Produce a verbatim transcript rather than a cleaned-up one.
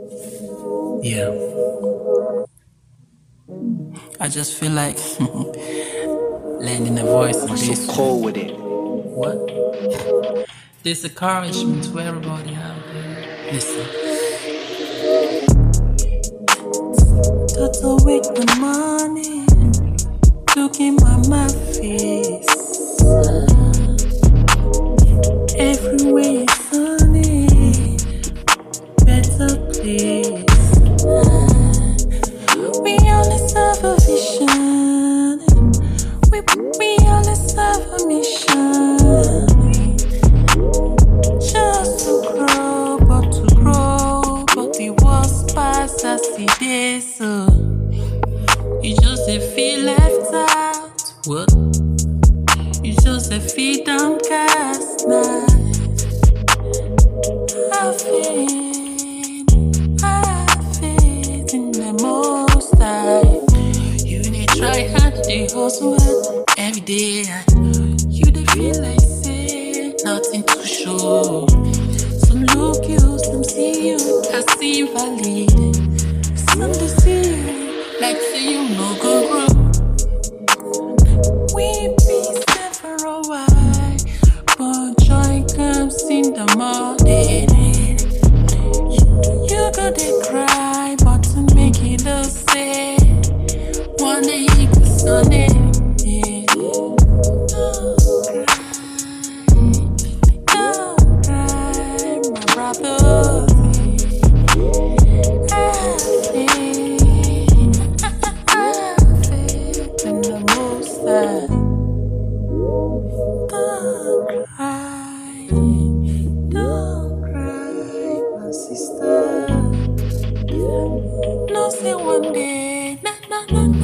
Yeah. I just feel like lending a voice in this. So cold with it. What? This encouragement to everybody out there. Listen. Toto wake the morning, looking at my face. Everywhere is sunny, better place. We always have a vision. We, we always have a mission. Just to grow, but to grow. But the worst past as it is. So you just a feel left out. What? You just a feel downcast now. I feel, I feel in the most high. You need try hard, they hustle hard every day. You they feel like say nothing to show. Some look you, some see you, I see valid. Some they see you like say you no go grow. We be sad for a while, but joy comes in the morning. You go they cry, but to make it all say one day you go sunny. Yeah. Don't cry, don't cry, my brother. I feel, I feel in the most high. Don't cry, don't cry, my sister. No say one day, na na na.